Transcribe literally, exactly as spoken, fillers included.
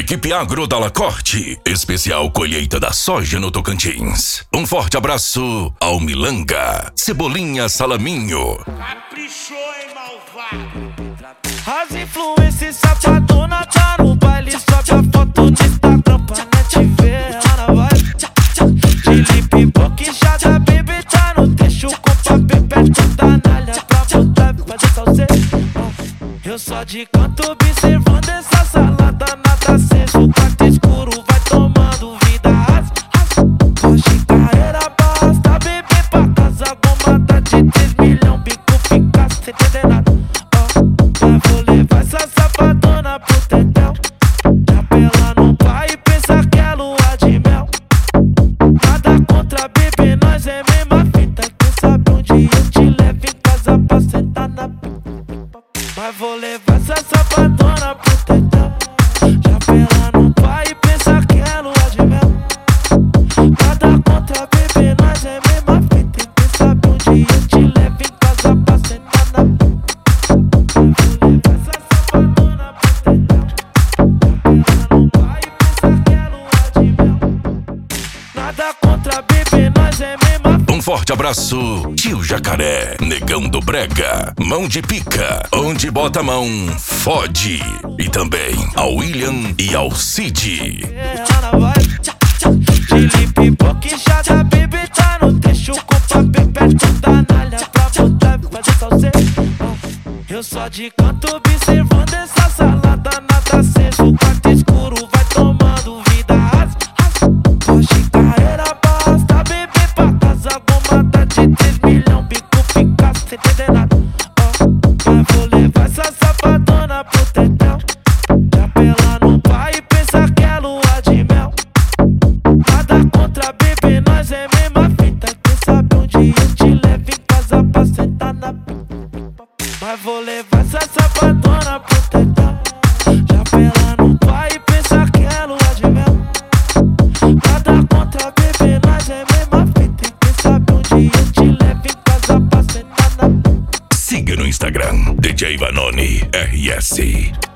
Equipe Agro da Lacorte, especial colheita da soja no Tocantins. Um forte abraço ao Milanga, Cebolinha Salaminho. Caprichou, hein, malvado? As influências safadona tá no baile, sobe a foto no Instagram pra net ver. Ana vai de pipoca e já da baby tá no texto com papel perto da nalha pra voltar e fazer salseiro. Eu só de canto observando essa salada, nada aceso, quarto escuro vai tomando vida. Hoje carreira basta, bebê pra casa, gomada de três milhão, bico fica sem entender nada. Mas vou levar essa safadona pro tetel, chapela no pai e pensa que é lua de mel. Nada contra bebê, nós é mesma fita, quem sabe um dia eu te levo em casa pra sentar na p***. Mas vou levar essa safadona pro tetel, chapela no pai e pensa que é lua de mel. Nada contra bebê, nós é mesma fita, quem sabe um dia eu te levo em casa pra sentar na p***. Um forte abraço, tio Jacaré, negão do Brega, mão de pica, onde bota a mão, fode. E também ao William e ao Cid. De pipoca e já da baby tá no texto com papel perto da nalha pra voltar e fazer salseiro. Eu só de canto observando essa salada, nada aceso, quarto escuro vai tomando vida. Hoje carreira basta, bebê pra casa, gomada de três milhão, bico fica sem entender nada. Mas vou levar essa safadona pro tetel, chapela no pai e pensa que é lua de mel. Nada contra bebê, nós é mesma fita, quem sabe um dia eu te levo em casa pra sentar na p***. Mas vou levar essa safadona pro tetel, chapela no pai e pensa que é lua de mel. Nada contra bebê, nós é mesma fita, quem sabe um dia eu te levo em casa pra sentar na p***. Siga no Instagram, D J Vanoni R S.